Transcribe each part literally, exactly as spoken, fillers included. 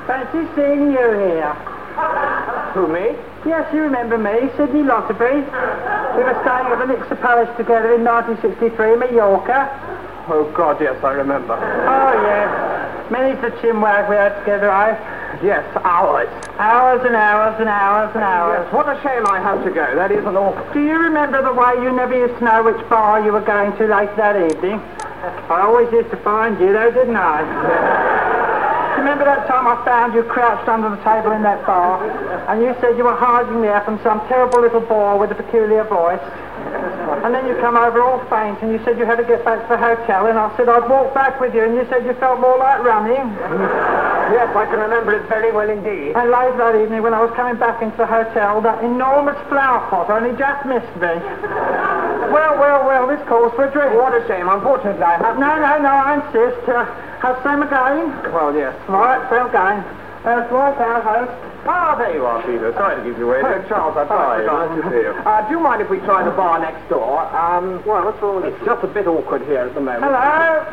Fancy seeing you here. Who, me? Yes, you remember me, Sidney Lotterbury. We were staying at the Nixon Palace together in nineteen sixty-three, Mallorca. Oh, God, yes, I remember. Oh, yes. Many's the chinwag we had together, eh? Yes, hours. Hours and hours and hours and hours. Yes, what a shame I have to go. That is an awful... Do you remember the way you never used to know which bar you were going to late that evening? I always used to find you, though, didn't I? Remember that time I found you crouched under the table in that bar, and you said you were hiding there from some terrible little boy with a peculiar voice? And then you come over all faint, and you said you had to get back to the hotel, and I said I'd walk back with you, and you said you felt more like running. Yes, I can remember it very well indeed. And later that evening, when I was coming back into the hotel, that enormous flower pot only just missed me. Well, well, well, this calls for a drink. What a shame. Unfortunately, I have... No, no, no, I insist. Uh, have same again? Well, yes. Right, same again. That's right, our host. Ah, there you are, Peter. Sorry to keep you waiting. Oh, Charles, I'm sorry. Nice to see you. Uh, do you mind if we try the bar next door? Um, well, what's wrong with it? It's just a bit awkward here at the moment. Hello.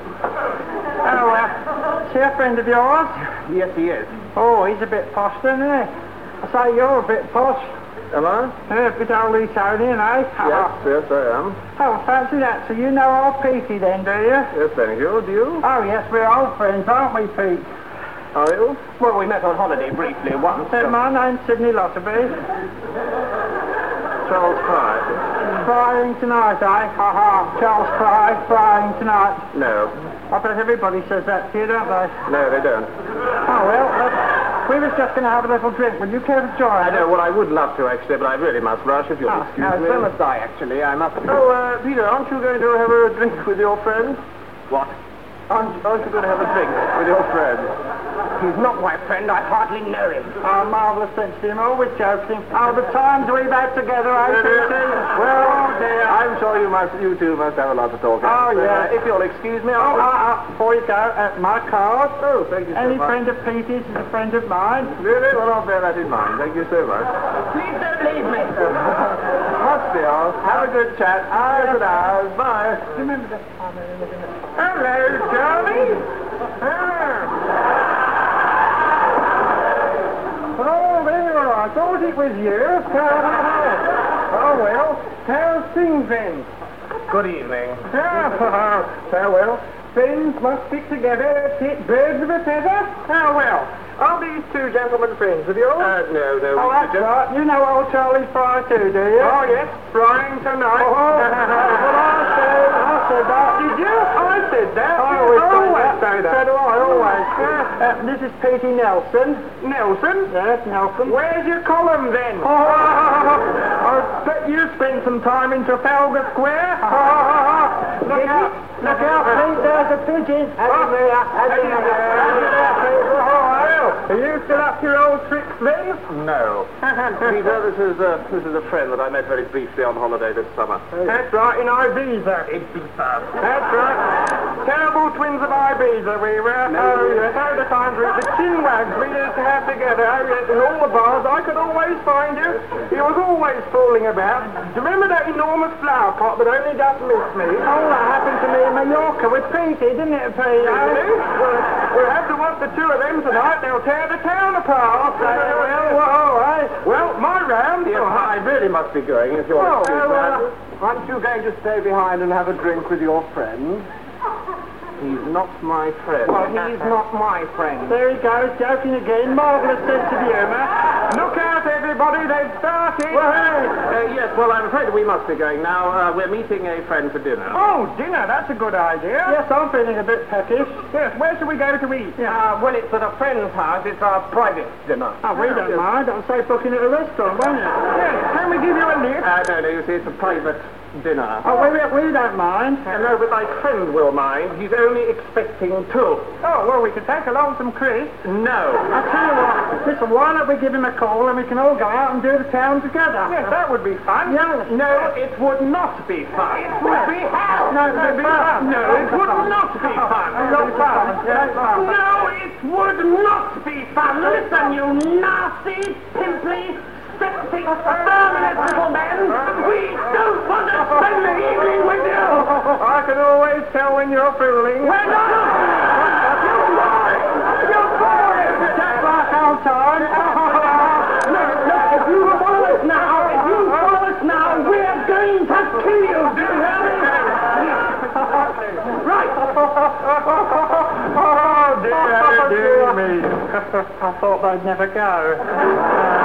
Oh, uh, is he a friend of yours? Yes, he is. Oh, he's a bit posh, isn't he? I say you're a bit posh. Am I? Yeah, a bit old Etonian, eh? Yes, yes, I am. Oh, fancy that. So you know old Petey then, do you? Yes, thank you. Do you? Oh, yes, we're old friends, aren't we, Pete? Are you? Well, we met on holiday briefly once. Uh, my name's Sidney Lotterbury. Charles Fry. Frying tonight, eh? Ha ha. Charles Fry, frying tonight. No. I bet everybody says that to you, don't they? No, they don't. Oh, well, uh, we was just going to have a little drink. Would you care to join? I know, well, I would love to, actually, but I really must rush, if you'll Oh, excuse no, me. so must I, actually. I must... Oh, uh, Peter, aren't you going to have a drink with your friend? What? Aren't, aren't you going to have a drink with your friend? He's not my friend. I hardly know him. Oh, marvellous sense to him. Always joking. Oh, the times we've had together, I think. Well, oh, dear. I'm sure you must, you two must have a lot to talk about. Oh, yeah. Uh, if you'll excuse me, Oh, I'll... uh, uh, before you go, uh, my card. Oh, thank you so Any much. friend of Petey's is a friend of mine. Really? Well, I'll bear that in mind. Thank you so much. Please don't leave me. Must be off. Have a good chat. Yes, it has. Bye. Remember that time I was in the... Hello, Charlie. Ah. Oh, there you are. I thought it was you. Oh, well, how's things then? Good evening. Ah, farewell. Friends must stick together, hit birds of a feather. Ah, well. Are these two gentlemen friends of yours? Uh, no, no. Oh, that's just... right. You know old Charlie Fry too, do you? Oh, yes. Frying tonight. Oh, well, I said, I said that. Did you? I said that. I always, always say that. So do I, always. Uh, this is Petey Nelson. Nelson? Yes, Nelson. Where's your column, then? Oh, I bet you spent some time in Trafalgar Square. Look out. Look out, Pete. There's a pigeon. Have you there? Have you there? Have you there, Pete? Are you still up to your old tricks, then? No. Peter, this is, uh, this is a friend that I met very briefly on holiday this summer. That's right, in Ibiza. Ibiza. That's right. Terrible twins of Ibiza we were. No. Oh, yes. Oh, the times we the chinwags we used to have together. Oh, yes, in all the bars. I could always find you. He was always fooling about. Do you remember that enormous flower pot that only just missed me? Oh, that happened to me in Mallorca with Petey, didn't it, Petey? Really? Well, we'll have to watch the two of them tonight. They'll tear the town apart. So, well, whoa, eh? Well, my round. Yes, I really must be going, if you're Oh, excused. well, uh, aren't you going to stay behind and have a drink with your friend? He's not my friend. Well, he's not my friend. There he goes, joking again. Marvellous sense of humour. Look out, everybody, they've started. Well, hey. Uh, yes, well, I'm afraid we must be going now. Uh, we're meeting a friend for dinner. Oh, dinner, that's a good idea. Yes, I'm feeling a bit peckish. Yes, where shall we go to eat? Yeah. Uh, well, it's at a friend's house. It's our private dinner. Oh, we don't yes. mind. I'll say booking at a restaurant, won't it? Yes, can we give you a lift? Uh, no, no, you see, it's a private dinner. Oh, we, we don't mind. Uh, no, but my friend will mind. He's only expecting two. Oh, well, we could take along some Chris. No. I tell you what, listen, why don't we give him a call and we can all go out and do the town together? Yes, that would be fun. Yeah. No, it would not be fun. It would be hell. No, it would be fun. No, it would not be fun. Not fun. Yeah, fun. No, it would not be fun. Listen, you nasty, pimply, sexy, effeminate little man. We don't want to spend the evening with you. I can always tell when you're fooling. We're not. You're boring. You're boring. I thought they'd never go. Uh,